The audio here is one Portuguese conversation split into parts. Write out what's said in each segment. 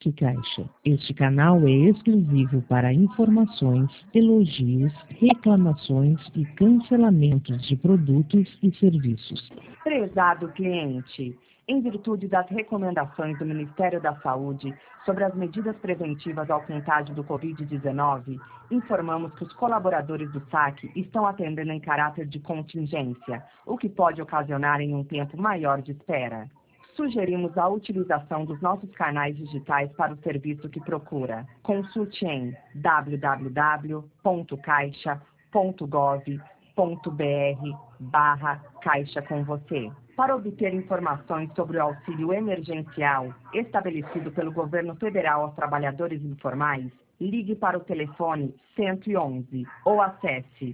Que Caixa. Este canal é exclusivo para informações, elogios, reclamações e cancelamentos de produtos e serviços. Prezado cliente, em virtude das recomendações do Ministério da Saúde sobre as medidas preventivas ao contágio do Covid-19, informamos que os colaboradores do SAC estão atendendo em caráter de contingência, o que pode ocasionar em um tempo maior de espera. Sugerimos a utilização dos nossos canais digitais para o serviço que procura. Consulte em www.caixa.gov.br/Caixa com você. Para obter informações sobre o auxílio emergencial estabelecido pelo governo federal aos trabalhadores informais, ligue para o telefone 111 ou acesse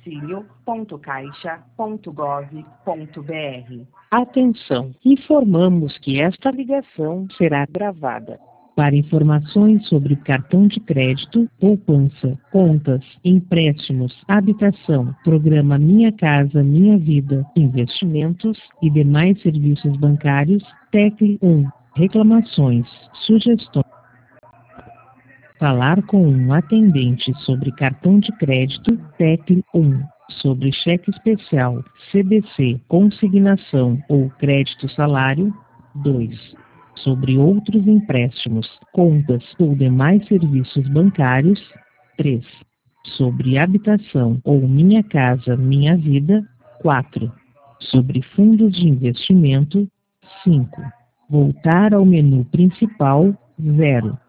auxilio.caixa.gov.br. Atenção! Informamos que esta ligação será gravada. Para informações sobre cartão de crédito, poupança, contas, empréstimos, habitação, programa Minha Casa Minha Vida, investimentos e demais serviços bancários, tecle 1. Reclamações, sugestões. Falar com um atendente sobre cartão de crédito, tecle 1. Sobre cheque especial, CDC, consignação ou crédito salário, 2. Sobre outros empréstimos, contas ou demais serviços bancários, 3. Sobre habitação ou Minha Casa Minha Vida, 4. Sobre fundos de investimento, 5. Voltar ao menu principal, 0.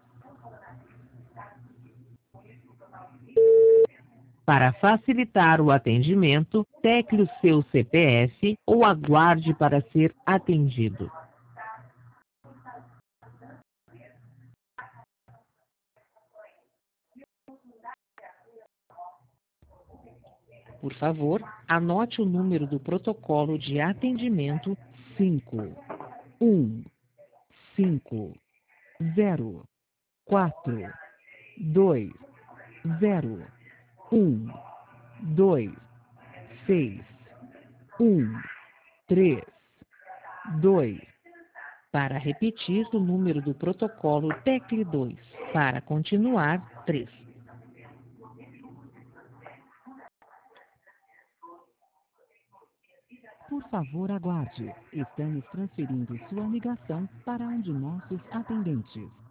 Para facilitar o atendimento, tecle o seu CPF ou aguarde para ser atendido. Por favor, anote o número do protocolo de atendimento 5, 1, 5, 0, 1, 2, 0, 1, 2, 6, 1, 3, 2. Para repetir o número do protocolo, tecle 2. Para continuar, 3. Por favor, aguarde. Estamos transferindo sua ligação para um de nossos atendentes.